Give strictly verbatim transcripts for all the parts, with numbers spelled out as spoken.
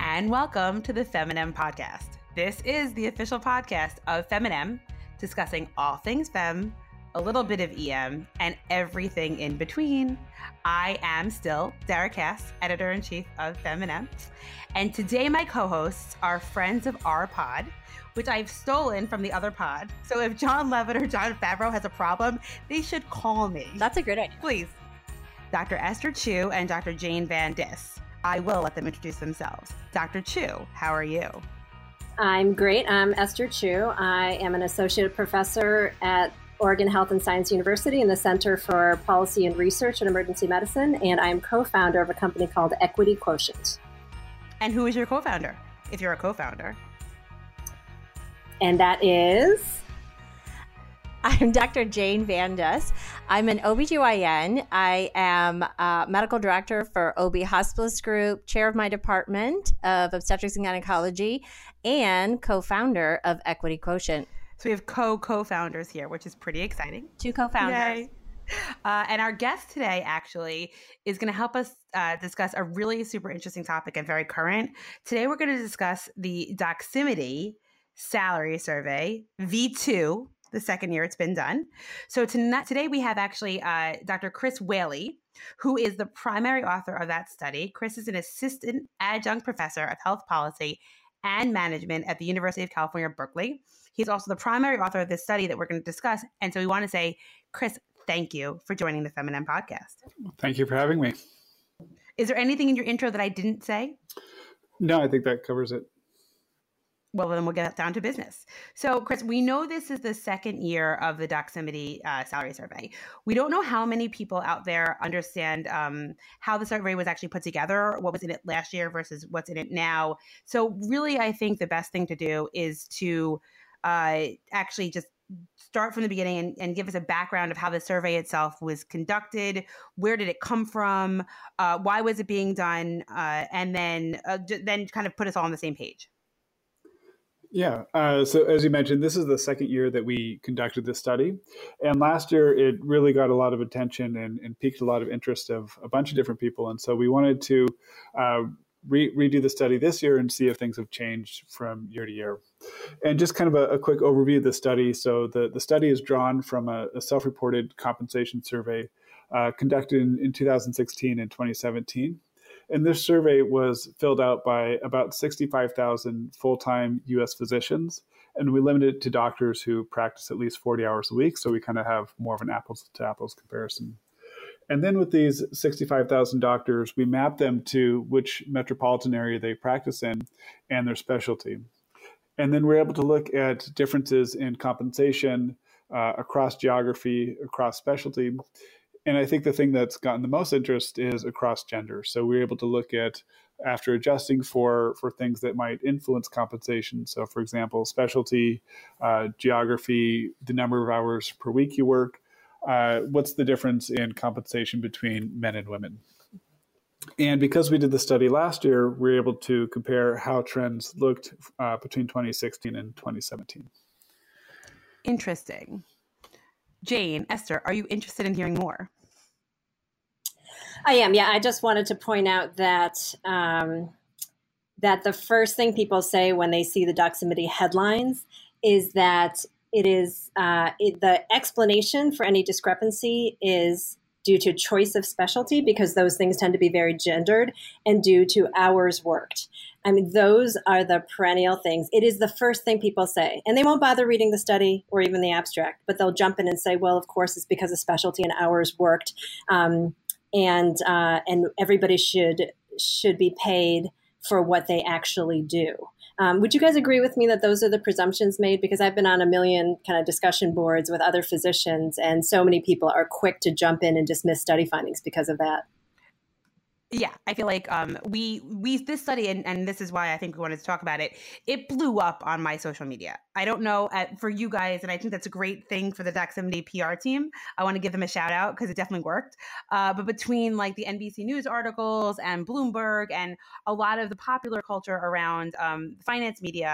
and welcome to the Feminem Podcast. This is the official podcast of Feminem, discussing all things femme, a little bit of E M, and everything in between. I am still Dara Cass, editor-in-chief of Feminem, and today my co-hosts are friends of our pod, which I've stolen from the other pod. So if John Levitt or John Favreau has a problem, they should call me. That's a great idea. Please. Doctor Esther Choo and Doctor Jane Van Dis. I will let them introduce themselves. Doctor Choo, how are you? I'm great. I'm Esther Choo. I am an associate professor at Oregon Health and Science University in the Center for Policy and Research in Emergency Medicine, and I'm co-founder of a company called Equity Quotient. And who is your co-founder, if you're a co-founder? And that is... I'm Doctor Jane Van Dis. I'm an O B G Y N. I am a medical director for O B Hospitalist Group, chair of my department of obstetrics and gynecology, and co-founder of Equity Quotient. So we have co-co-founders here, which is pretty exciting. Two co-founders. Uh, and our guest today actually is going to help us uh, discuss a really super interesting topic and very current. Today we're going to discuss the Doximity Salary Survey V two, the second year it's been done. So tonight, today we have actually uh, Doctor Chris Whaley, who is the primary author of that study. Chris is an assistant adjunct professor of health policy and management at the University of California, Berkeley. He's also the primary author of this study that we're going to discuss. And so we want to say, Chris, thank you for joining the Feminem Podcast. Thank you for having me. Is there anything in your intro that I didn't say? No, I think that covers it. Well, then we'll get down to business. So, Chris, we know this is the second year of the Doximity uh, salary survey. We don't know how many people out there understand um, how the survey was actually put together, what was in it last year versus what's in it now. So really, I think the best thing to do is to uh, actually just start from the beginning and, and give us a background of how the survey itself was conducted, where did it come from, uh, why was it being done, uh, and then uh, then kind of put us all on the same page. Yeah. Uh, so as you mentioned, this is the second year that we conducted this study. And last year, it really got a lot of attention and, and piqued a lot of interest of a bunch of different people. And so we wanted to uh, re- redo the study this year and see if things have changed from year to year. And just kind of a, a quick overview of the study. So the, the study is drawn from a, a self-reported compensation survey uh, conducted in, in two thousand sixteen and twenty seventeen. And this survey was filled out by about sixty-five thousand full-time U S physicians, and we limited it to doctors who practice at least forty hours a week, so we kind of have more of an apples-to-apples comparison. And then with these sixty-five thousand doctors, we mapped them to which metropolitan area they practice in and their specialty. And then we're able to look at differences in compensation uh, across geography, across specialty. And I think the thing that's gotten the most interest is across gender. So we're able to look at, after adjusting for, for things that might influence compensation. So for example, specialty, uh, geography, the number of hours per week you work, uh, what's the difference in compensation between men and women? And because we did the study last year, we were able to compare how trends looked uh, between twenty sixteen and twenty seventeen. Interesting. Jane, Esther, are you interested in hearing more? I am. Yeah, I just wanted to point out that um, that the first thing people say when they see the Doximity headlines is that it is uh, it, the explanation for any discrepancy is due to choice of specialty, because those things tend to be very gendered, and due to hours worked. I mean, those are the perennial things. It is the first thing people say, and they won't bother reading the study or even the abstract, but they'll jump in and say, well, of course, it's because of specialty and hours worked. Um, and uh, and everybody should should be paid for what they actually do. Um, would you guys agree with me that those are the presumptions made? Because I've been on a million kind of discussion boards with other physicians, and so many people are quick to jump in and dismiss study findings because of that. Yeah, I feel like um, we we this study, and, and this is why I think we wanted to talk about it, it blew up on my social media. I don't know uh, for you guys, and I think that's a great thing for the Doximity P R team. I want to give them a shout out because it definitely worked. Uh, but between like the N B C News articles and Bloomberg and a lot of the popular culture around um, finance media,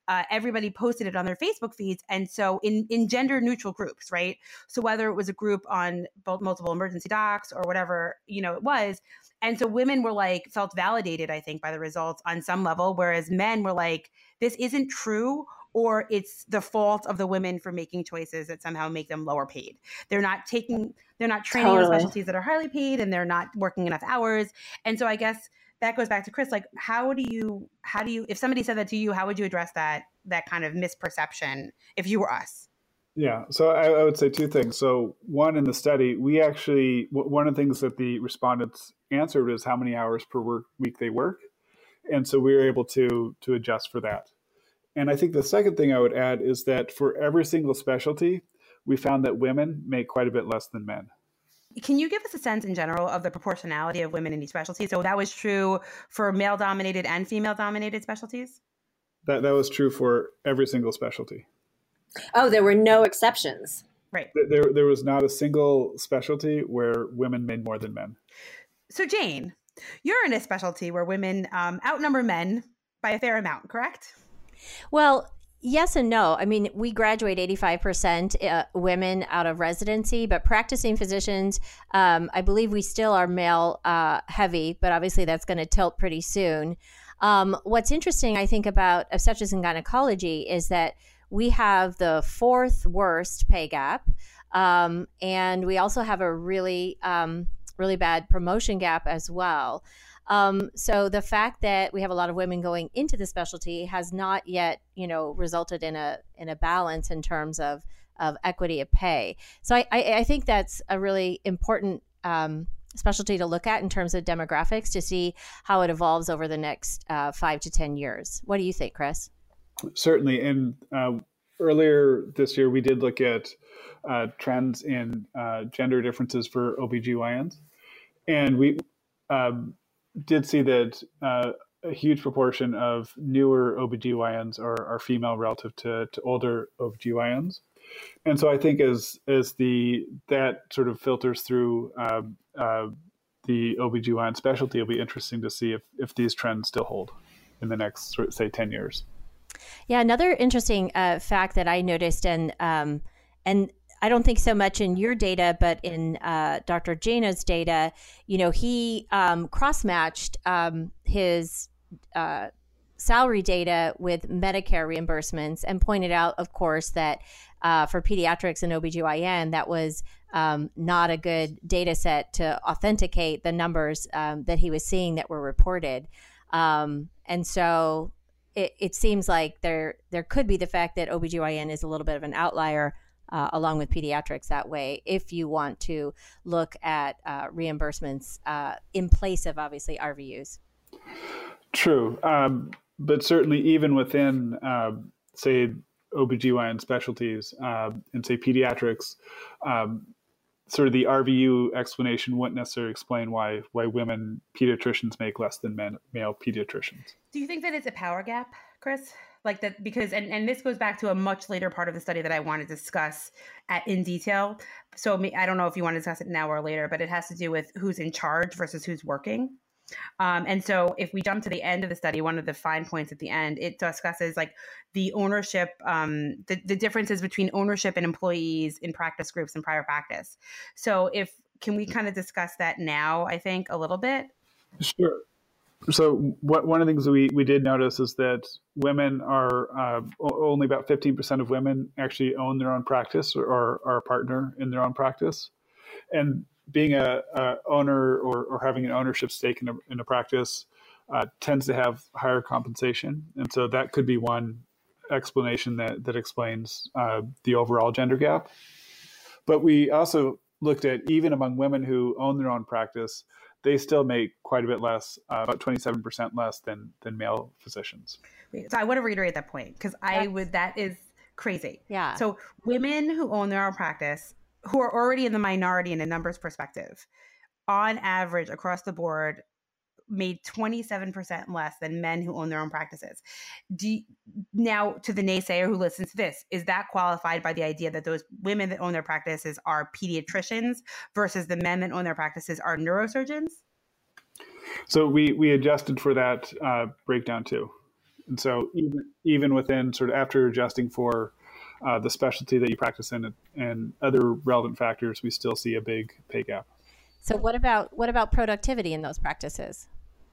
uh, everybody posted it on their Facebook feeds. And so in, in gender neutral groups, right? So whether it was a group on both multiple emergency docs or whatever, you know, it was. And so women were like, felt validated, I think, by the results on some level, whereas men were like, this isn't true, or it's the fault of the women for making choices that somehow make them lower paid. They're not taking, they're not training Totally. in specialties that are highly paid, and they're not working enough hours. And so I guess that goes back to Chris, like, how do you, how do you, if somebody said that to you, how would you address that, that kind of misperception if you were us? Yeah, so I, I would say two things. So one, in the study, we actually, one of the things that the respondents answered is how many hours per work week they work. And so we were able to to adjust for that. And I think the second thing I would add is that for every single specialty, we found that women make quite a bit less than men. Can you give us a sense in general of the proportionality of women in each specialty? So that was true for male-dominated and female-dominated specialties? That that was true for every single specialty. Oh, there were no exceptions. Right. There, there was not a single specialty where women made more than men. So Jane, you're in a specialty where women um, outnumber men by a fair amount, correct? Well, yes and no. I mean, we graduate eighty-five percent uh, women out of residency, but practicing physicians, um, I believe we still are male uh, heavy, but obviously that's going to tilt pretty soon. Um, what's interesting, I think, about obstetrics and gynecology is that we have the fourth worst pay gap, um, and we also have a really, um, really bad promotion gap as well. Um, so the fact that we have a lot of women going into the specialty has not yet, you know, resulted in a in a balance in terms of of equity of pay. So I, I, I think that's a really important um, specialty to look at in terms of demographics to see how it evolves over the next uh, five to ten years. What do you think, Chris? Certainly. And uh, earlier this year, we did look at uh, trends in uh, gender differences for O B G Y Ns. And we um, did see that uh, a huge proportion of newer O B G Y Ns are, are female relative to, to older O B G Y Ns. And so I think as as the that sort of filters through uh, uh, the O B G Y N specialty, it'll be interesting to see if, if these trends still hold in the next, say, ten years. Yeah, another interesting uh, fact that I noticed, and um, and I don't think so much in your data, but in uh, Doctor Jaina's data, you know, he um, cross-matched um, his uh, salary data with Medicare reimbursements and pointed out, of course, that uh, for pediatrics and O B G Y N, that was um, not a good data set to authenticate the numbers um, that he was seeing that were reported. Um, and so it, it seems like there there could be the fact that O B G Y N is a little bit of an outlier uh, along with pediatrics that way, if you want to look at uh, reimbursements uh, in place of obviously R V Us. True. Um, but certainly even within, uh, say, O B G Y N specialties uh, and say pediatrics, um, sort of the R V U explanation wouldn't necessarily explain why why women pediatricians make less than men, male pediatricians. Do you think that it's a power gap, Chris? Like that, because, and, and this goes back to a much later part of the study that I want to discuss at, in detail. So I don't know if you want to discuss it now or later, but it has to do with who's in charge versus who's working. Um, and so if we jump to the end of the study, one of the fine points at the end, it discusses like the ownership, um, the, the differences between ownership and employees in practice groups and private practice. So if, can we kind of discuss that now, I think, a little bit? Sure. So what, one of the things we, we did notice is that women are, uh, only about fifteen percent of women actually own their own practice or, or are a partner in their own practice. And being a, a owner or, or having an ownership stake in a, in a practice uh, tends to have higher compensation. And so that could be one explanation that, that explains uh, the overall gender gap. But we also looked at, even among women who own their own practice, they still make quite a bit less, uh, about twenty-seven percent less than, than male physicians. So I want to reiterate that point because I would, that is crazy. Yeah. So women who own their own practice, who are already in the minority in a numbers perspective, on average across the board, made twenty-seven percent less than men who own their own practices. Do you, now, to the naysayer who listens to this, is that qualified by the idea that those women that own their practices are pediatricians versus the men that own their practices are neurosurgeons? So we, we adjusted for that uh, breakdown too. And so even even within sort of after adjusting for uh, the specialty that you practice in and other relevant factors, we still see a big pay gap. So what about what about productivity in those practices?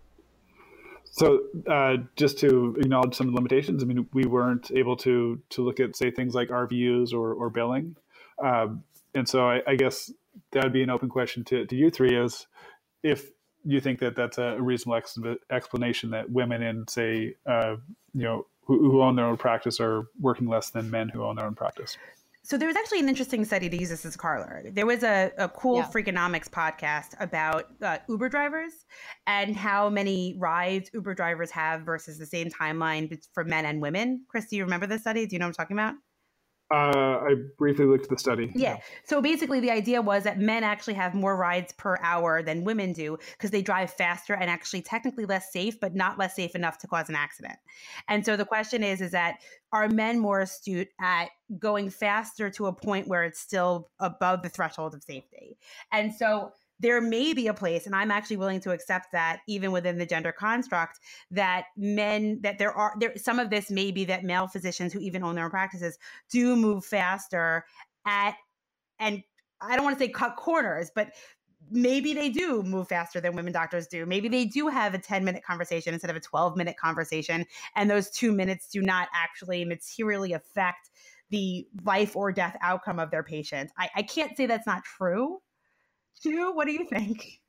So uh, just to acknowledge some of the limitations, I mean, we weren't able to to look at, say, things like R V Us or, or billing. Um, and so I, I guess that would be an open question to, to you three, is if you think that that's a reasonable ex- explanation that women in, say, uh, you know, who, who own their own practice are working less than men who own their own practice. So there was actually an interesting study, to use this as a corollary. There was a, a cool Yeah. Freakonomics podcast about uh, Uber drivers and how many rides Uber drivers have versus the same timeline for men and women. Chris, do you remember this study? Do you know what I'm talking about? Uh, I briefly looked at the study. Yeah. So basically the idea was that men actually have more rides per hour than women do because they drive faster and actually technically less safe, but not less safe enough to cause an accident. And so the question is, is that are men more astute at going faster to a point where it's still above the threshold of safety? And so there may be a place, and I'm actually willing to accept that even within the gender construct, that men, that there are, there some of this may be that male physicians who even own their own practices do move faster at, and I don't want to say cut corners, but maybe they do move faster than women doctors do. Maybe they do have a ten minute conversation instead of a twelve minute conversation. And those two minutes do not actually materially affect the life or death outcome of their patient. I, I can't say that's not true. Stu, what do you think?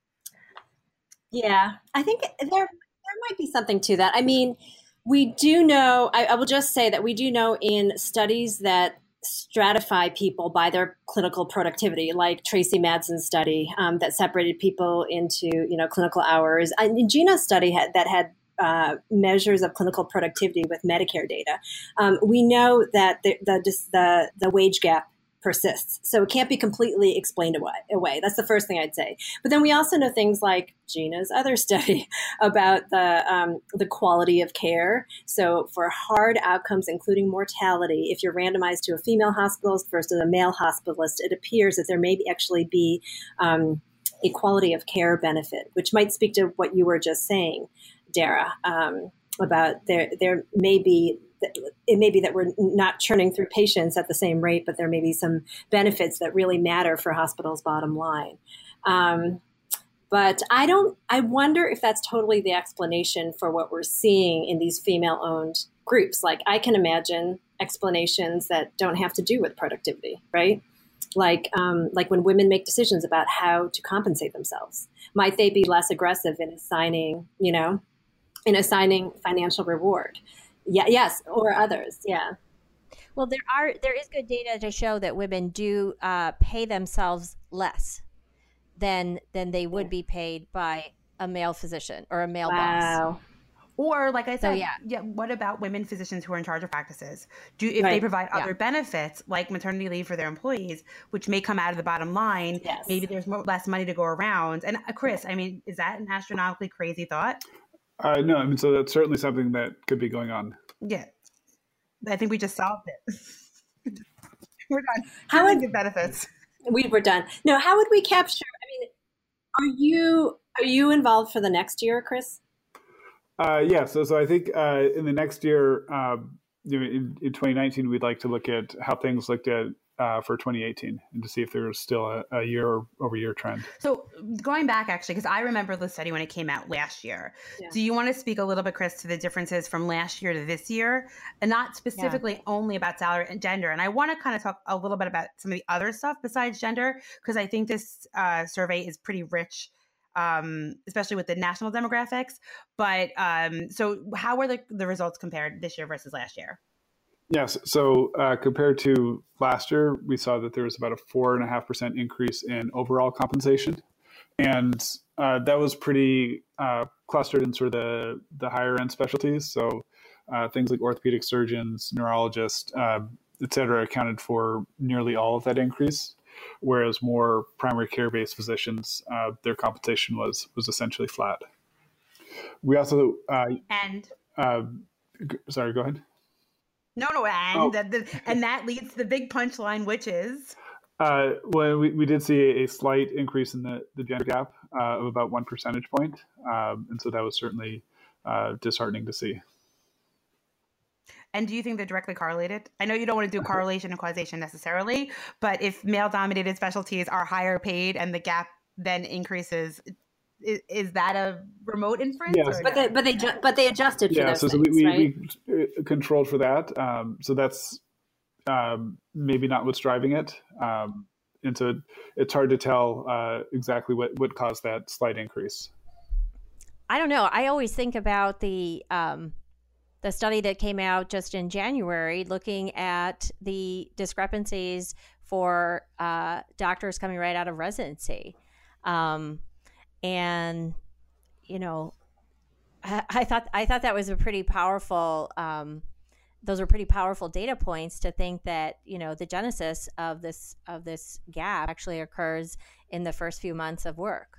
Yeah, I think there there might be something to that. I mean, we do know, I, I will just say that we do know in studies that stratify people by their clinical productivity, like Tracy Madsen's study um, that separated people into, you know, clinical hours. And Gina's study had, that had uh, measures of clinical productivity with Medicare data. Um, we know that the, the, the, the wage gap persists. So it can't be completely explained away, away. That's the first thing I'd say. But then we also know things like Gina's other study about the um, the quality of care. So for hard outcomes, including mortality, if you're randomized to a female hospitalist versus a male hospitalist, it appears that there may be actually be um, a quality of care benefit, which might speak to what you were just saying, Dara, um, about there there may be it may be that we're not churning through patients at the same rate, but there may be some benefits that really matter for hospitals' bottom line. Um, but I don't, I wonder if that's totally the explanation for what we're seeing in these female-owned groups. Like, I can imagine explanations that don't have to do with productivity, right? Like, um, like when women make decisions about how to compensate themselves, might they be less aggressive in assigning, you know, in assigning financial reward? Yeah. Yes. Or others. Yeah. Well, there are there is good data to show that women do uh, pay themselves less than than they would be paid by a male physician or a male Wow. boss. Or, like I said, So, yeah. yeah. What about women physicians who are in charge of practices? Do if Right. they provide Yeah. other benefits like maternity leave for their employees, which may come out of the bottom line? Yes. Maybe there's more, less money to go around. And uh, Chris, I mean, is that an astronomically crazy thought? Uh, no, I mean, so that's certainly something that could be going on. Yeah, I think we just solved it. We're done. How Really would- good benefits? We were done. No, how would we capture? I mean, are you are you involved for the next year, Chris? Uh, yeah, so so I think uh, in the next year, um, you know, in, in twenty nineteen, we'd like to look at how things looked at uh, for twenty eighteen and to see if there was still a, a year over year trend. So going back, actually, because I remember the study when it came out last year. Yeah. Do you want to speak a little bit, Chris, to the differences from last year to this year, and not specifically only about salary and gender? And I want to kind of talk a little bit about some of the other stuff besides gender, because I think this uh, survey is pretty rich, um, especially with the national demographics. But um, so how were the, the results compared this year versus last year? Yes. So uh, compared to last year, we saw that there was about a four and a half percent increase in overall compensation, and uh, that was pretty uh, clustered in sort of the the higher end specialties. So uh, things like orthopedic surgeons, neurologists, uh, et cetera, accounted for nearly all of that increase, whereas more primary care based physicians, uh, their compensation was was essentially flat. We also uh, And uh, g- sorry, go ahead. no, no, and Oh. that the, and that leads to the big punchline, which is Uh, well, we, we did see a slight increase in the, the gender gap uh, of about one percentage point. Um, and so that was certainly uh, disheartening to see. And do you think they're directly correlated? I know you don't want to do correlation and causation necessarily, but if male-dominated specialties are higher paid and the gap then increases, is, is that a remote inference? Yes. But they, but they, ju- but they adjusted for yeah, those so, so things, we, right? we, we controlled for that. Um, so that's um, maybe not what's driving it. Um, and so it's hard to tell uh, exactly what, what caused that slight increase. I don't know. I always think about the um, the study that came out just in January, looking at the discrepancies for uh, doctors coming right out of residency, um, and you know, I, I thought I thought that was a pretty powerful. Um, those are pretty powerful data points to think that, you know, the genesis of this of this gap actually occurs in the first few months of work.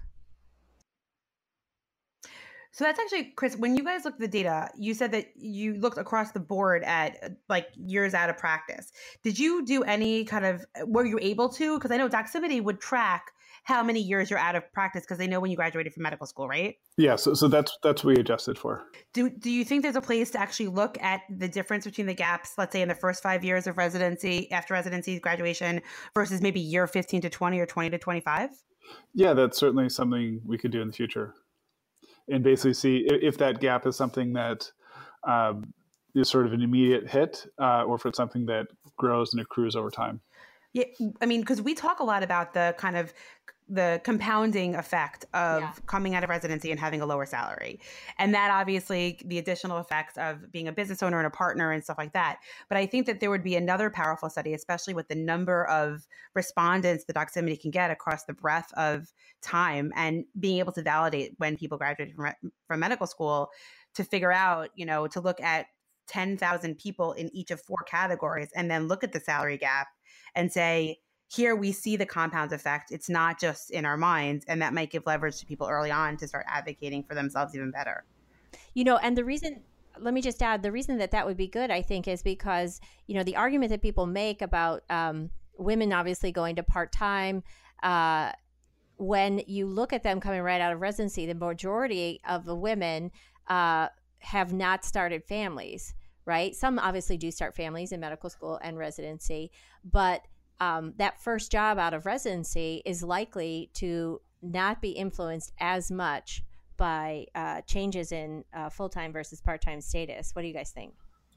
So that's actually, Chris, when you guys looked at the data, you said that you looked across the board at like years out of practice. Did you do any kind of, were you able to? Because I know Doximity would track how many years you're out of practice because they know when you graduated from medical school, right? Yeah, so, so that's that's what we adjusted for. Do Do you think there's a place to actually look at the difference between the gaps, let's say in the first five years of residency, after residency, graduation, versus maybe year fifteen to twenty or twenty to twenty-five? Yeah, that's certainly something we could do in the future. And basically see if that gap is something that um, is sort of an immediate hit uh, or if it's something that grows and accrues over time. Yeah, I mean, because we talk a lot about the kind of the compounding effect of Yeah. coming out of residency and having a lower salary. And that obviously the additional effects of being a business owner and a partner and stuff like that. But I think that there would be another powerful study, especially with the number of respondents the Doximity can get across the breadth of time and being able to validate when people graduate from, from medical school to figure out, you know, to look at ten thousand people in each of four categories and then look at the salary gap and say, here we see the compound effect. It's not just in our minds. And that might give leverage to people early on to start advocating for themselves even better. You know, and the reason, let me just add, the reason that that would be good, I think, is because, you know, the argument that people make about um, women obviously going to part-time, uh, when you look at them coming right out of residency, the majority of the women uh, have not started families, right? Some obviously do start families in medical school and residency, but um, that first job out of residency is likely to not be influenced as much by uh, changes in uh, full-time versus part-time status. What do you guys think?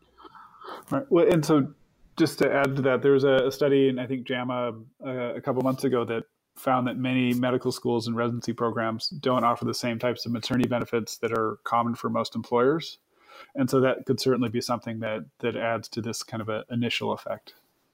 Right. Well, and so just to add to that, there was a, a study in, I think, JAMA uh, a couple months ago that found that many medical schools and residency programs don't offer the same types of maternity benefits that are common for most employers. And so that could certainly be something that, that adds to this kind of a initial effect.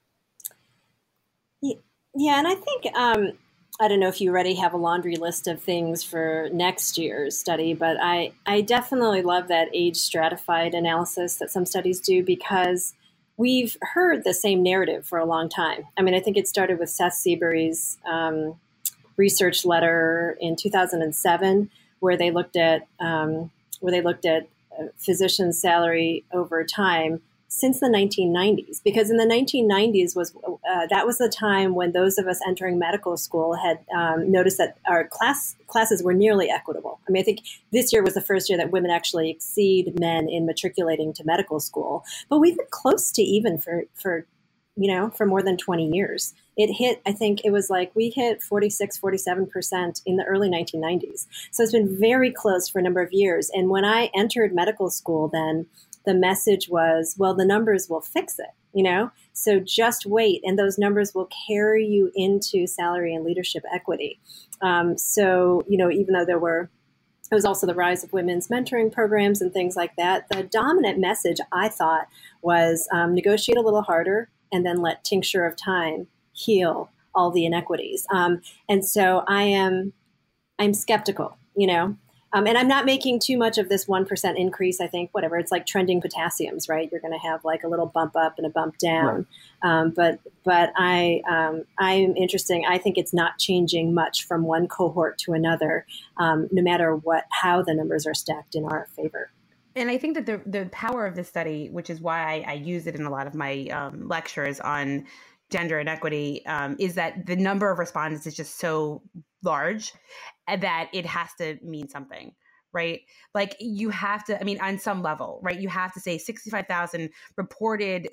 Yeah, and I think, um, I don't know if you already have a laundry list of things for next year's study, but I, I definitely love that age stratified analysis that some studies do because we've heard the same narrative for a long time. I mean, I think it started with Seth Seabury's um, research letter in two thousand seven, where they looked at um, where they looked at physician salary over time since the nineteen nineties, because in the nineteen nineties was uh, that was the time when those of us entering medical school had um, noticed that our class classes were nearly equitable. I mean, I think this year was the first year that women actually exceed men in matriculating to medical school, but we've been close to even for for you know for more than twenty years. It hit, I think it was like we hit forty-six, forty-seven percent in the early nineteen nineties. So it's been very close for a number of years. And when I entered medical school, then the message was, well, the numbers will fix it, you know, so just wait. And those numbers will carry you into salary and leadership equity. Um, so, you know, even though there were, it was also the rise of women's mentoring programs and things like that. The dominant message, I thought, was um, negotiate a little harder and then let tincture of time heal all the inequities. Um, and so I am, I'm skeptical, you know. Um, and I'm not making too much of this one percent increase. I think, whatever, it's like trending potassiums, right? You're going to have like a little bump up and a bump down. Right. Um, but but I, um, I'm interesting. I think it's not changing much from one cohort to another, um, no matter what, how the numbers are stacked in our favor. And I think that the the power of this study, which is why I, I use it in a lot of my um, lectures on gender inequity, um, is that the number of respondents is just so large that it has to mean something, right? Like you have to, I mean, on some level, right? You have to say sixty-five thousand reported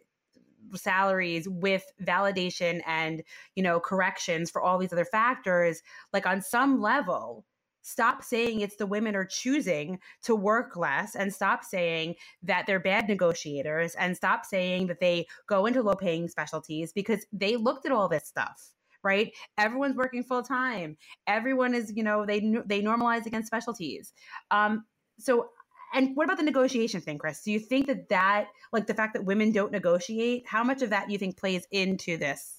salaries with validation and, you know, corrections for all these other factors. Like on some level, stop saying it's the women are choosing to work less, and stop saying that they're bad negotiators, and stop saying that they go into low paying specialties, because they looked at all this stuff, right? Everyone's working full time. Everyone is, you know, they they normalize against specialties. Um, so, and what about the negotiation thing, Chris? Do you think that that, like the fact that women don't negotiate, how much of that do you think plays into this?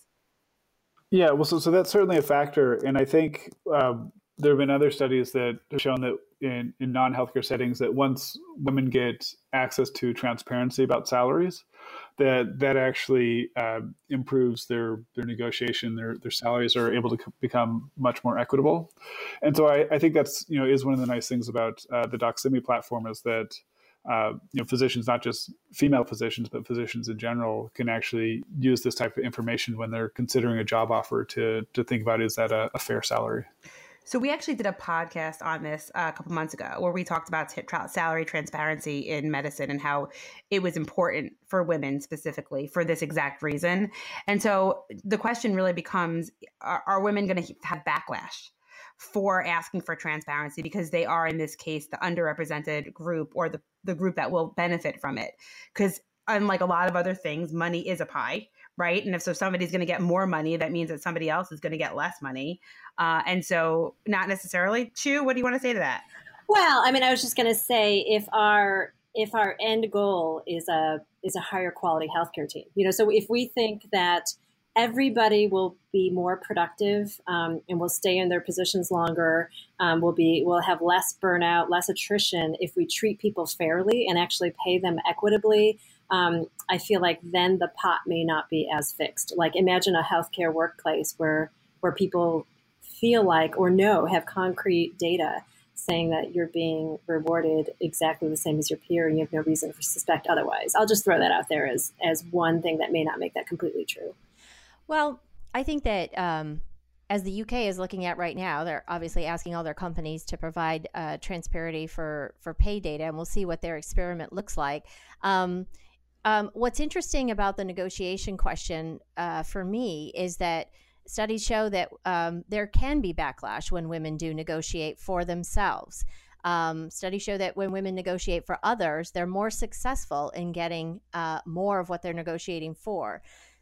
Yeah, well, so, so that's certainly a factor. And I think um, there have been other studies that have shown that in, in non-healthcare settings, that once women get access to transparency about salaries, that that actually uh, improves their their negotiation. Their their salaries are able to become much more equitable, and so I, I think that's you know is one of the nice things about uh, the Doximity platform, is that uh, you know physicians, not just female physicians, but physicians in general, can actually use this type of information when they're considering a job offer to to think about, is that a, a fair salary. So we actually did a podcast on this uh, a couple months ago, where we talked about t- salary transparency in medicine and how it was important for women specifically for this exact reason. And so the question really becomes, are, are women going to have backlash for asking for transparency, because they are, in this case, the underrepresented group, or the, the group that will benefit from it? Because unlike a lot of other things, money is a pie, right? And if so somebody's going to get more money, that means that somebody else is going to get less money. Uh, and so not necessarily. Chu, what do you want to say to that? Well, I mean, I was just going to say, if our if our end goal is a is a higher quality healthcare team, you know, so if we think that everybody will be more productive um, and will stay in their positions longer, um, will be will have less burnout, less attrition if we treat people fairly and actually pay them equitably. Um, I feel like then the pot may not be as fixed. Like, imagine a healthcare workplace where where people feel like, or know, have concrete data saying that you're being rewarded exactly the same as your peer, and you have no reason to suspect otherwise. I'll just throw that out there as as one thing that may not make that completely true. Well, I think that um, as the U K is looking at right now, they're obviously asking all their companies to provide uh, transparency for for pay data, and we'll see what their experiment looks like. Um, um, what's interesting about the negotiation question uh, for me is that studies show that um, there can be backlash when women do negotiate for themselves. Um, studies show that when women negotiate for others, they're more successful in getting uh, more of what they're negotiating for.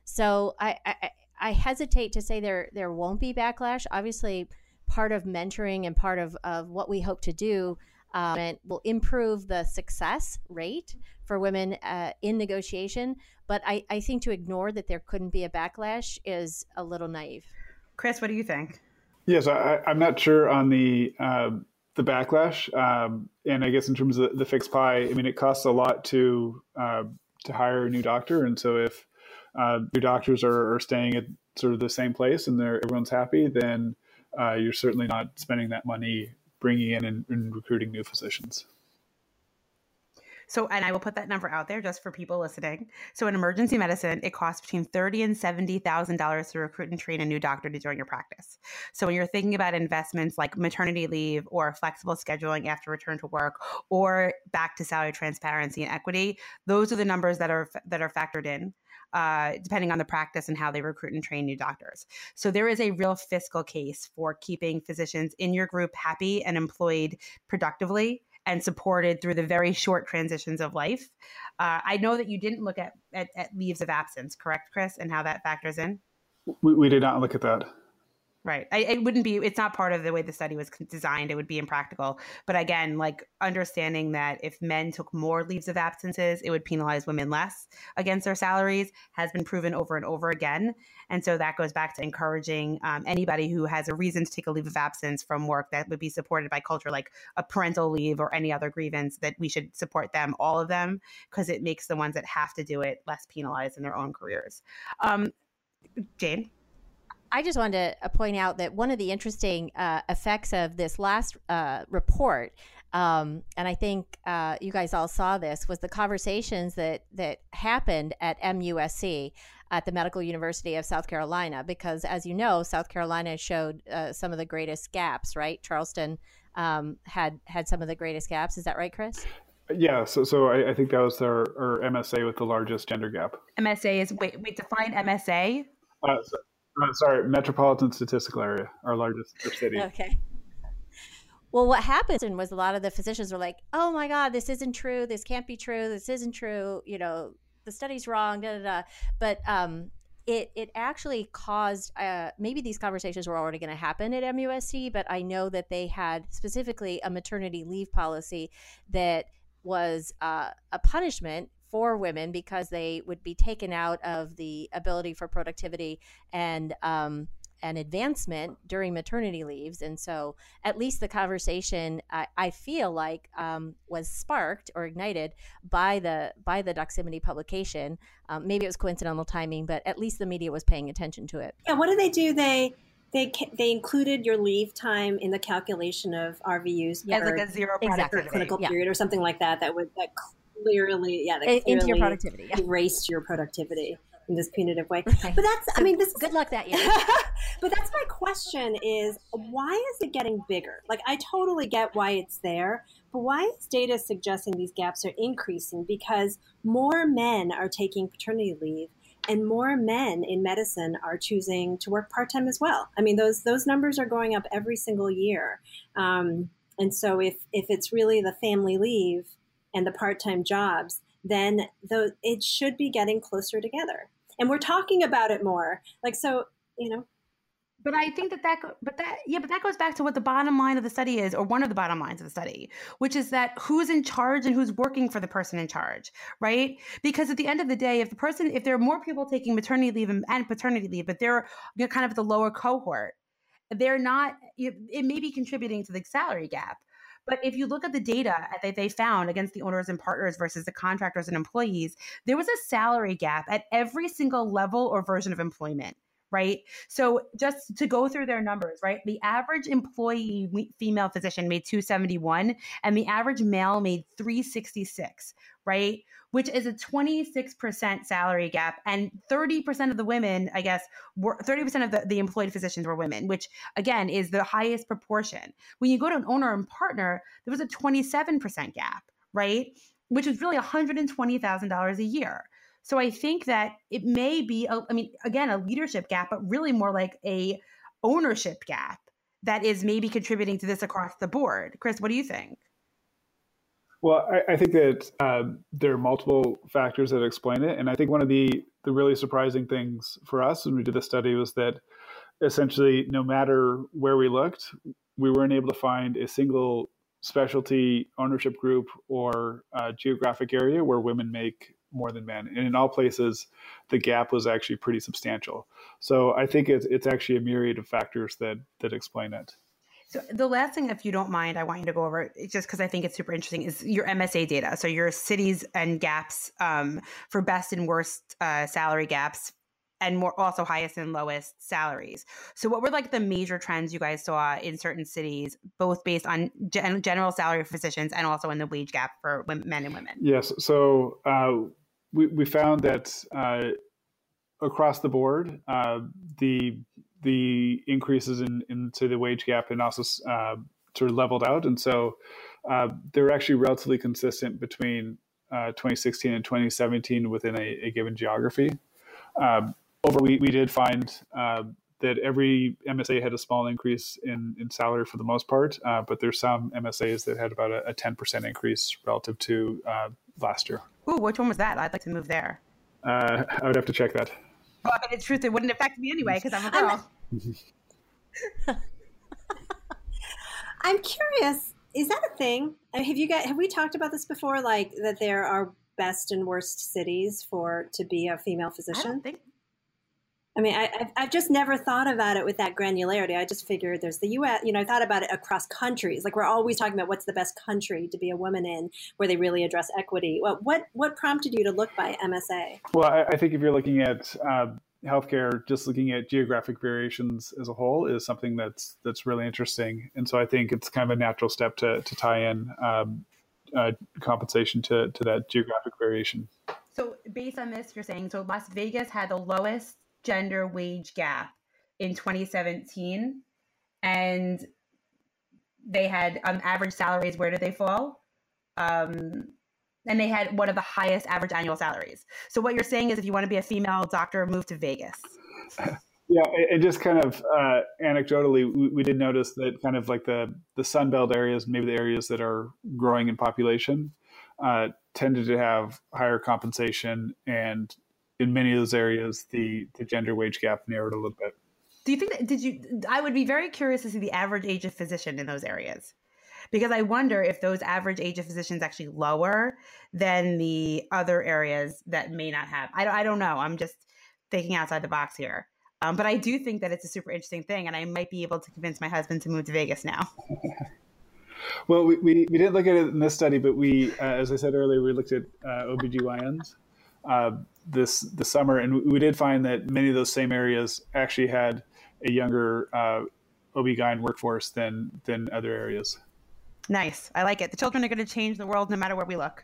So I, I, I hesitate to say there there won't be backlash. Obviously, part of mentoring and part of, of what we hope to do um, will improve the success rate for women uh, in negotiation. But I, I think to ignore that there couldn't be a backlash is a little naive. Chris, what do you think? Yes, I, I'm not sure on the uh, the backlash. Um, and I guess in terms of the fixed pie, I mean, it costs a lot to uh, to hire a new doctor. And so if uh, new doctors are, are staying at sort of the same place and they're, everyone's happy, then uh, you're certainly not spending that money bringing in and, and recruiting new physicians. So, and I will put that number out there just for people listening. So in emergency medicine, it costs between thirty thousand dollars and seventy thousand dollars to recruit and train a new doctor to join your practice. So when you're thinking about investments like maternity leave or flexible scheduling after return to work, or back to salary transparency and equity, those are the numbers that are that are factored in, uh, depending on the practice and how they recruit and train new doctors. So there is a real fiscal case for keeping physicians in your group happy and employed productively and supported through the very short transitions of life. Uh, I know that you didn't look at, at, at leaves of absence, correct, Chris, and how that factors in? We, we did not look at that. Right. I, it wouldn't be, it's not part of the way the study was designed. It would be impractical. But again, like understanding that if men took more leaves of absences, it would penalize women less against their salaries has been proven over and over again. And so that goes back to encouraging um, anybody who has a reason to take a leave of absence from work that would be supported by culture, like a parental leave or any other grievance, that we should support them, all of them, because it makes the ones that have to do it less penalized in their own careers. Um, Jane? I just wanted to point out that one of the interesting uh, effects of this last uh, report, um, and I think uh, you guys all saw this, was the conversations that that happened at M U S C, at the Medical University of South Carolina, because as you know, South Carolina showed uh, some of the greatest gaps, right? Charleston um, had had some of the greatest gaps. Is that right, Chris? Yeah, so so I, I think that was our, our M S A with the largest gender gap. M S A is wait wait define M S A. Uh, so, uh, sorry, Metropolitan Statistical Area, our largest city. Okay. Well, what happened was a lot of the physicians were like, "Oh my God, this isn't true. This can't be true. This isn't true. You know, the study's wrong." Da da da. But um, it it actually caused uh, maybe these conversations were already going to happen at M U S C, but I know that they had specifically a maternity leave policy that was uh, a punishment for women because they would be taken out of the ability for productivity and um, and advancement during maternity leaves. And so at least the conversation I, I feel like um, was sparked or ignited by the by the Doximity publication. Um, maybe it was coincidental timing, but at least the media was paying attention to it. Yeah, what did they do? They they they included your leave time in the calculation of R V Us as like a zero exactly. clinical yeah. period or something like that. That would that clearly yeah that clearly into your productivity yeah. erased your productivity in this punitive way. Right. But that's so I mean this good luck that year. But that's my question is why is it getting bigger? Like I totally get why it's there, but why is data suggesting these gaps are increasing? Because more men are taking paternity leave and more men in medicine are choosing to work part-time as well. I mean, those those numbers are going up every single year. Um, and so if if it's really the family leave and the part-time jobs, then the, it should be getting closer together. And we're talking about it more. Like, so, you know. But I think that that, but that, yeah, but that goes back to what the bottom line of the study is, or one of the bottom lines of the study, which is that who's in charge and who's working for the person in charge, right? Because at the end of the day, if the person, if there are more people taking maternity leave and, and paternity leave, but they're kind of the lower cohort, they're not, it may be contributing to the salary gap. But if you look at the data that they found against the owners and partners versus the contractors and employees, there was a salary gap at every single level or version of employment, right? So just to go through their numbers, right? The average employee female physician made two seventy-one and the average male made three sixty-six, right? Which is a twenty-six percent salary gap. And thirty percent of the women, I guess, were thirty percent of the, the employed physicians were women, which again is the highest proportion. When you go to an owner and partner, there was a twenty-seven percent gap, right? Which was really one hundred twenty thousand dollars a year. So I think that it may be, a, I mean, again, a leadership gap, but really more like a ownership gap that is maybe contributing to this across the board. Chris, what do you think? Well, I, I think that uh, there are multiple factors that explain it. And I think one of the, the really surprising things for us when we did the study was that essentially no matter where we looked, we weren't able to find a single specialty ownership group or uh, geographic area where women make more than men. And in all places, the gap was actually pretty substantial. So I think it's, it's actually a myriad of factors that that explain it. So the last thing, if you don't mind, I want you to go over, just because I think it's super interesting, is your M S A data. So your cities and gaps um, for best and worst uh, salary gaps, and more also highest and lowest salaries. So what were like the major trends you guys saw in certain cities, both based on gen- general salary for physicians and also in the wage gap for women, men and women? Yes. So uh, we, we found that uh, across the board, uh, the the increases in, in say the wage gap and also uh, sort of leveled out. And so uh, they were actually relatively consistent between uh, twenty sixteen and twenty seventeen within a, a given geography. Um, over, we, we did find uh, that every M S A had a small increase in, in salary for the most part, uh, but there's some M S As that had about a, a ten percent increase relative to uh, last year. Ooh, which one was that? I'd like to move there. Uh, I would have to check that. Well, I mean, it's truth, it wouldn't affect me anyway because I'm a girl. I'm, I'm curious. Is that a thing? I mean, have you guys have we talked about this before? Like that there are best and worst cities for to be a female physician. I don't think. I mean, I, I've, I've just never thought about it with that granularity. I just figured there's the U S, you know, I thought about it across countries. Like we're always talking about what's the best country to be a woman in where they really address equity. Well, what, what prompted you to look by M S A? Well, I, I think if you're looking at uh, healthcare, just looking at geographic variations as a whole is something that's that's really interesting. And so I think it's kind of a natural step to, to tie in um, uh, compensation to, to that geographic variation. So based on this, you're saying, so Las Vegas had the lowest gender wage gap in twenty seventeen, and they had um, average salaries. Where did they fall? Um, and they had one of the highest average annual salaries. So what you're saying is if you want to be a female doctor, move to Vegas. Yeah, and just kind of uh, anecdotally, we, we did notice that kind of like the, the Sunbelt areas, maybe the areas that are growing in population, uh, tended to have higher compensation. And in many of those areas, the, the gender wage gap narrowed a little bit. Do you think that, did you, I would be very curious to see the average age of physician in those areas. Because I wonder if those average age of physicians actually lower than the other areas that may not have. I don't, I don't know. I'm just thinking outside the box here. Um, but I do think that it's a super interesting thing, and I might be able to convince my husband to move to Vegas now. Well, we, we, we didn't look at it in this study, but we, uh, as I said earlier, we looked at uh, O B G Y Ns uh, this this summer, and we did find that many of those same areas actually had a younger uh, O B G Y N workforce than than other areas. Nice. I like it. The children are going to change the world no matter where we look.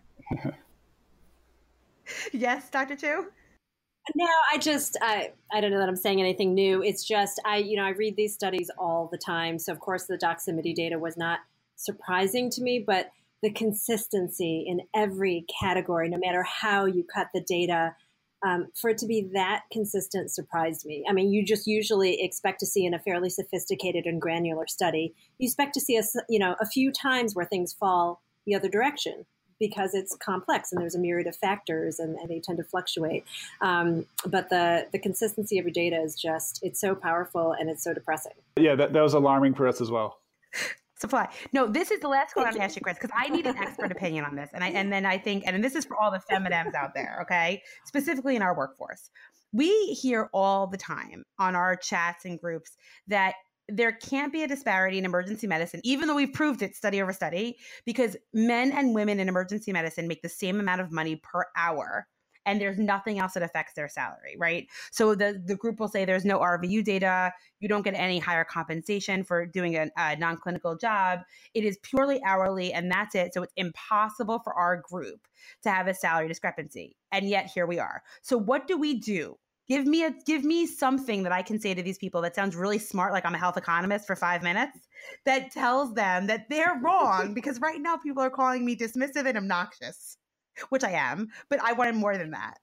Yes, Doctor Chu? No, I just, I, I don't know that I'm saying anything new. It's just, I, you know, I read these studies all the time. So of course the Doximity data was not surprising to me, but the consistency in every category, no matter how you cut the data, um, for it to be that consistent surprised me. I mean, you just usually expect to see in a fairly sophisticated and granular study, you expect to see a, you know, a few times where things fall the other direction, because it's complex and there's a myriad of factors and, and they tend to fluctuate. Um, but the, the consistency of your data is just, it's so powerful and it's so depressing. Yeah, that, that was alarming for us as well. Supply. No, this is the last one I want to ask you, Chris, because I need an expert opinion on this. And I, and then I think, and this is for all the feminims out there, okay? Specifically in our workforce. We hear all the time on our chats and groups that there can't be a disparity in emergency medicine, even though we've proved it study over study, because men and women in emergency medicine make the same amount of money per hour, and there's nothing else that affects their salary, right? So the, the group will say there's no R V U data, you don't get any higher compensation for doing a, a non-clinical job. It is purely hourly, and that's it. So it's impossible for our group to have a salary discrepancy, and yet here we are. So what do we do? Give me a give me something that I can say to these people that sounds really smart, like I'm a health economist for five minutes, that tells them that they're wrong, because right now people are calling me dismissive and obnoxious, which I am, but I wanted more than that.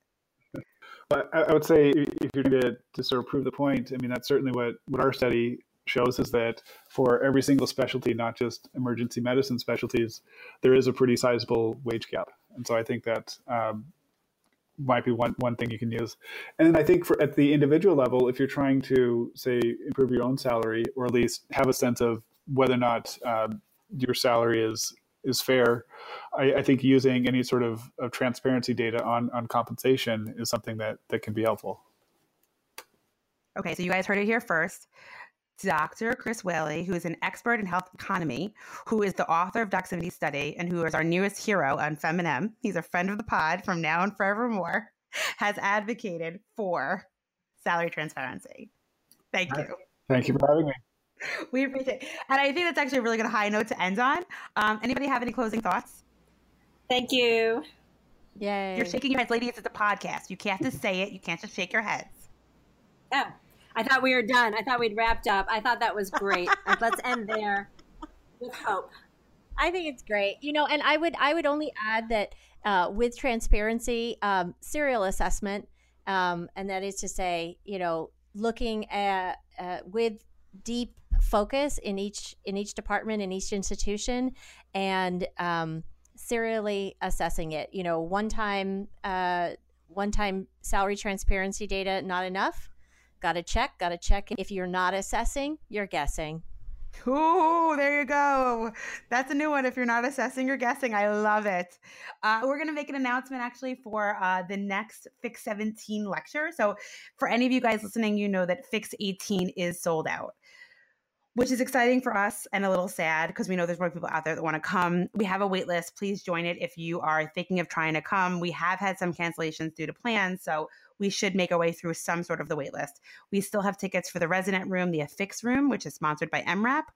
But I would say if you're going to, to sort of prove the point, I mean, that's certainly what, what our study shows, is that for every single specialty, not just emergency medicine specialties, there is a pretty sizable wage gap. And so I think that um, might be one, one thing you can use. And then I think for at the individual level, if you're trying to, say, improve your own salary, or at least have a sense of whether or not um, your salary is is fair, I, I think using any sort of, of transparency data on, on compensation is something that, that can be helpful. Okay, so you guys heard it here first. Doctor Chris Whaley, who is an expert in health economy, who is the author of Doximity Study, and who is our newest hero on Feminem. He's a friend of the pod from now and forevermore, has advocated for salary transparency. Thank you. Thank you for having me. We appreciate it. And I think that's actually a really good high note to end on. Um, anybody have any closing thoughts? Thank you. Yay. You're shaking your heads. Ladies, it's a podcast. You can't just say it. You can't just shake your heads. Oh, I thought we were done. I thought we'd wrapped up. I thought that was great. Let's end there with hope. I think it's great. You know, and I would I would only add that uh, with transparency, um, serial assessment, um, and that is to say, you know, looking at uh, with deep focus in each in each department, in each institution, and um, serially assessing it. You know, one time uh, one time salary transparency data not enough. Got to check. Got to check. If you're not assessing, you're guessing. Ooh, there you go. That's a new one. If you're not assessing, you're guessing. I love it. Uh, we're going to make an announcement actually for uh, the next Fix seventeen lecture. So for any of you guys listening, you know that Fix eighteen is sold out, which is exciting for us and a little sad because we know there's more people out there that want to come. We have a wait list. Please join it if you are thinking of trying to come. We have had some cancellations due to plans, so we should make our way through some sort of the wait list. We still have tickets for the resident room, the Affix room, which is sponsored by M RAP.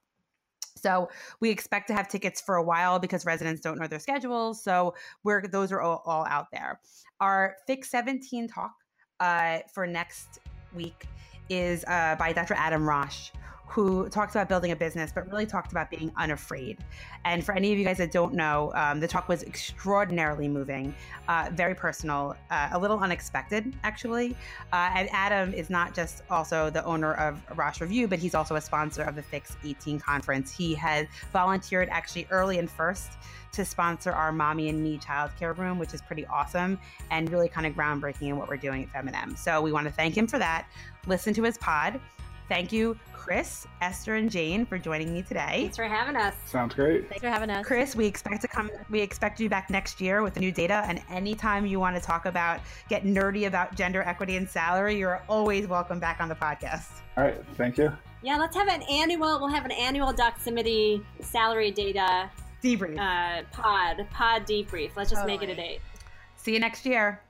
So we expect to have tickets for a while because residents don't know their schedules. So we're those are all, all out there. Our Fix seventeen talk uh, for next week is uh, by Doctor Adam Rosh, who talked about building a business, but really talked about being unafraid. And for any of you guys that don't know, um, the talk was extraordinarily moving, uh, very personal, uh, a little unexpected, actually. Uh, and Adam is not just also the owner of Rosh Review, but he's also a sponsor of the Fix eighteen conference. He has volunteered actually early and first to sponsor our Mommy and Me childcare room, which is pretty awesome and really kind of groundbreaking in what we're doing at Feminem. So we want to thank him for that. Listen to his pod. Thank you, Chris, Esther, and Jane for joining me today. Thanks for having us. Sounds great. Thanks for having us. Chris, we expect to come, we expect you back next year with new data. And anytime you want to talk about, get nerdy about gender equity and salary, you're always welcome back on the podcast. All right. Thank you. Yeah, let's have an annual, we'll have an annual Doximity salary data Debrief. uh, pod, pod debrief. Let's just Totally. make it a date. See you next year.